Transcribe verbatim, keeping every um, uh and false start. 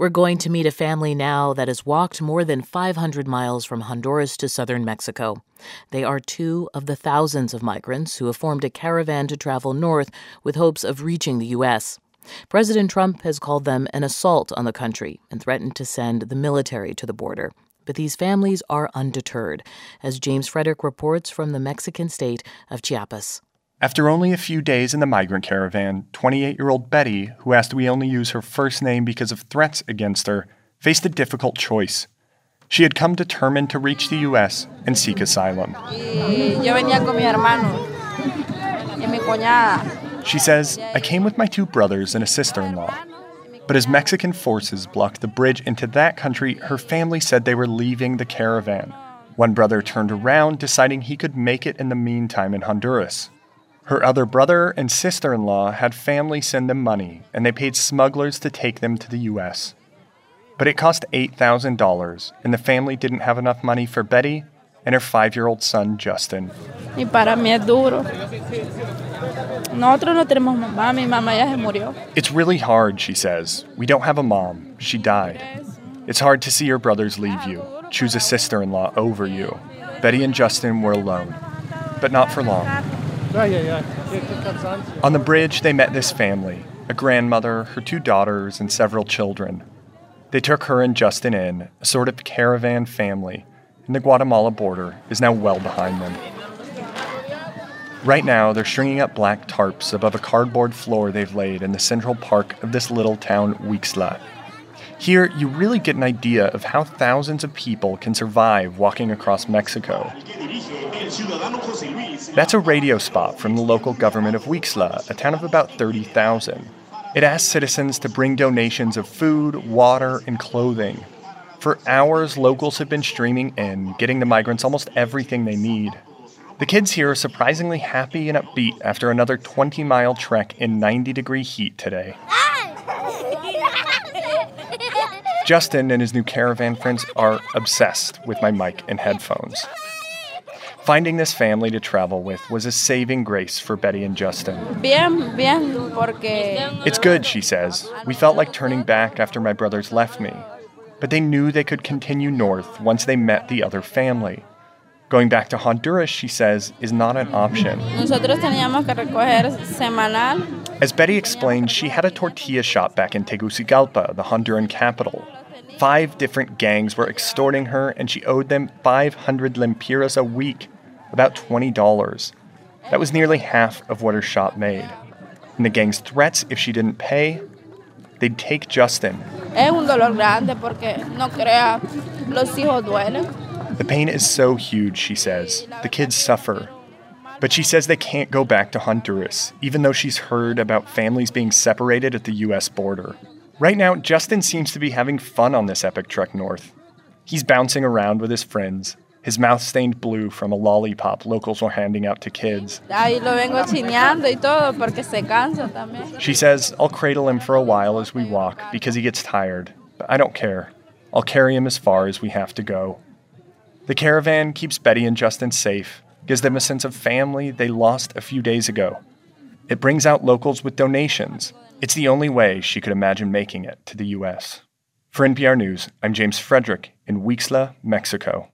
We're going to meet a family now that has walked more than five hundred miles from Honduras to southern Mexico. They are two of the thousands of migrants who have formed a caravan to travel north with hopes of reaching the U S. President Trump has called them an assault on the country and threatened to send the military to the border. But these families are undeterred, as James Frederick reports from the Mexican state of Chiapas. After only a few days in the migrant caravan, twenty-eight-year-old Betty, who asked we only use her first name because of threats against her, faced a difficult choice. She had come determined to reach the U S and seek asylum. She says, I came with my two brothers and a sister-in-law. But as Mexican forces blocked the bridge into that country, her family said they were leaving the caravan. One brother turned around, deciding he could make it in the meantime in Honduras. Her other brother and sister-in-law had family send them money, and they paid smugglers to take them to the U S. But it cost eight thousand dollars, and the family didn't have enough money for Betty and her five-year-old son, Justin. Y para mí es duro. Nosotros no tenemos mamá, mi mamá ya se murió. It's really hard, she says. We don't have a mom. She died. It's hard to see your brothers leave you, choose a sister-in-law over you. Betty and Justin were alone, but not for long. On the bridge, they met this family, a grandmother, her two daughters, and several children. They took her and Justin in, a sort of caravan family, and the Guatemala border is now well behind them. Right now, they're stringing up black tarps above a cardboard floor they've laid in the central park of this little town, Huixla. Here, you really get an idea of how thousands of people can survive walking across Mexico. That's a radio spot from the local government of Huixla, a town of about thirty thousand. It asks citizens to bring donations of food, water, and clothing. For hours, locals have been streaming in, getting the migrants almost everything they need. The kids here are surprisingly happy and upbeat after another twenty-mile trek in ninety-degree heat today. Justin and his new caravan friends are obsessed with my mic and headphones. Finding this family to travel with was a saving grace for Betty and Justin. Bien, bien, porque... It's good, she says. We felt like turning back after my brothers left me. But they knew they could continue north once they met the other family. Going back to Honduras, she says, is not an option. Nosotros teníamos que recoger semanal. As Betty explained, she had a tortilla shop back in Tegucigalpa, the Honduran capital. Five different gangs were extorting her, and she owed them five hundred lempiras a week, about twenty dollars. That was nearly half of what her shop made. And the gang's threats, if she didn't pay, they'd take Justin. Es un dolor grande porque no crea, los hijos duelen. The pain is so huge, she says. The kids suffer. But she says they can't go back to Honduras, even though she's heard about families being separated at the U S border. Right now, Justin seems to be having fun on this epic trek north. He's bouncing around with his friends, his mouth stained blue from a lollipop locals were handing out to kids. Ahí lo vengo chineando y todo porque se cansa también. She says, I'll cradle him for a while as we walk because he gets tired. But I don't care. I'll carry him as far as we have to go. The caravan keeps Betty and Justin safe, gives them a sense of family they lost a few days ago. It brings out locals with donations. It's the only way she could imagine making it to the U S. For N P R News, I'm James Frederick in Huixla, Mexico.